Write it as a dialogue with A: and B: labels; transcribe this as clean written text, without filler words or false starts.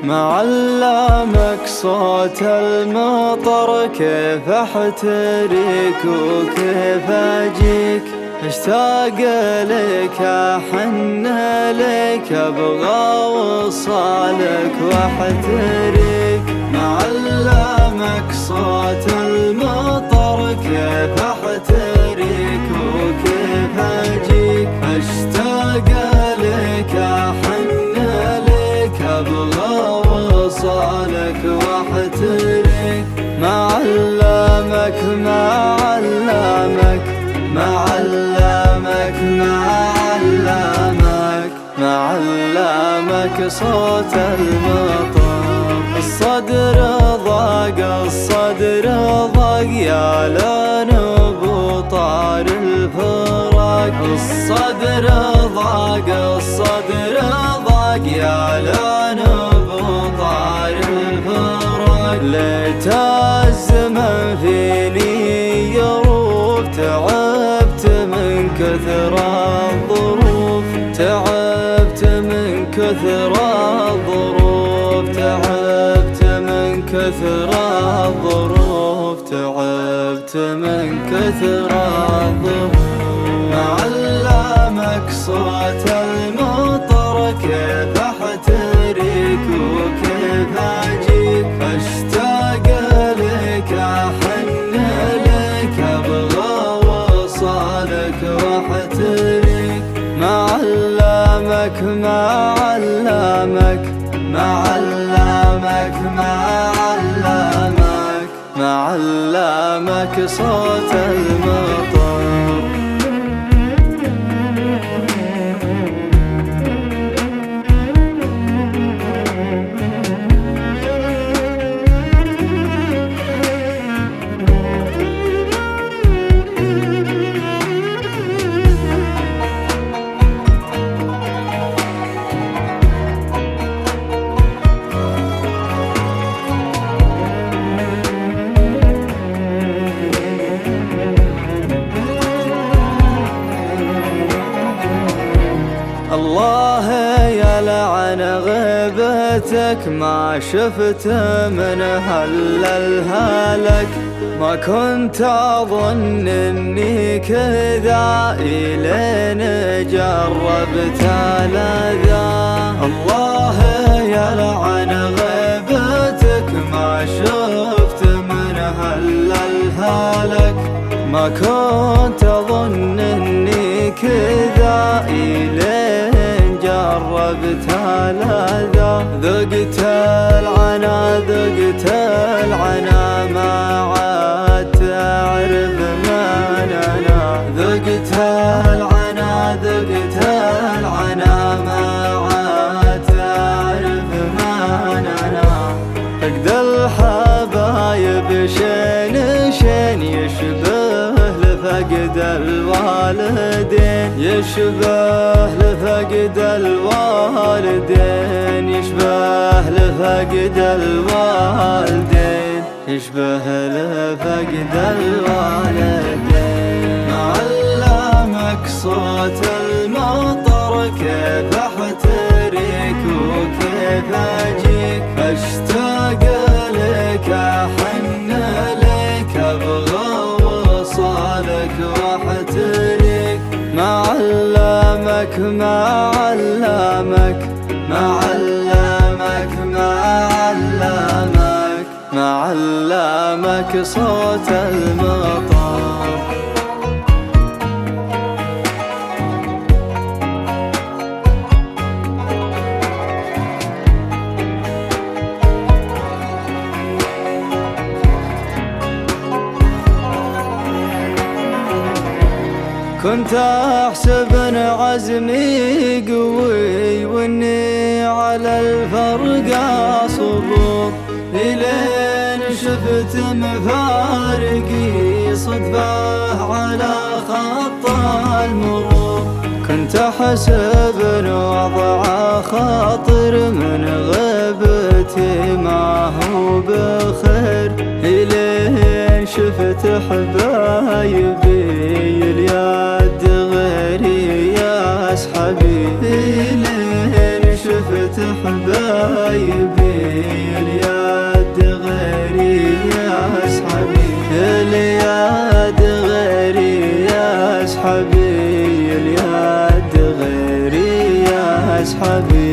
A: معلمك صوت المطر، كيف احتريك وكيف اجيك، اشتاق لك احن لك، ابغى وصالك واحتريك. معلمك صوت المطر، كيف احتريك وكيف اجيك، اشتاق لك احن لك، ابغى وصالك واحتريك. معلمك معلمك معلمك معلمك معلمك صوت المطر. الصدر ضاق الصدر ضاق يا لنبو طار الفراق. الصدر ضاق الصدر ضاق يا لنبو طار الفراق. ليت الزمن فيني يروف، تعبت من كثر الظروف، تعبت من كثر الظروف، تعبت من كثر الظروف، تعبت من كثر الظروف. معلمك صوت المطر، كيف احتريك وكيف اجيك، اشتاق لك احن لك، ابغى وصالك واحتريك. معلمك معلمك معلمك معلمك معلمك صوت المطر. الله يلعن غيبتك، ما شفت منها الا الهلك، ما كنت اظن اني كذا الين جربت الاذى. الله يلعن غيبتك، ما شفت منها الا الهلك، ما كنت اظن اني كذا الين جربت الاذى. ذقت العنا ذقت العنا، ما عاد تعرف من انا. ذقت العنا ذقت العنا، ما عاد تعرف من انا. فقد الحبايب شين شين، يشبه لفقد الوالدين، يشبه لفقد الوالدين، يشبه لفقد الوالدين، يشبه لفقد الوالدين. معلمك صوت المطر، كيف احتريك وكيف اجيك، اشتاق لك احن لك، ابغى وصالك واحتريك. معلمك معلمك معلمك معلمك معلمك صوت المطر. كنت احسب ان عزمي قوي، واني على الفرق اصبر، الين شفت مفارقي صدفه على خط المرور. كنت احسب ان وضع خاطر، من غيبتي ما هو بخير، الين شفت حبايبي اليد غيري يا اصحابي، الين شفت حبايبي اليد غيري يا أصحابي، اليد غيري يا أصحابي، اليد غيري يا أصحابي.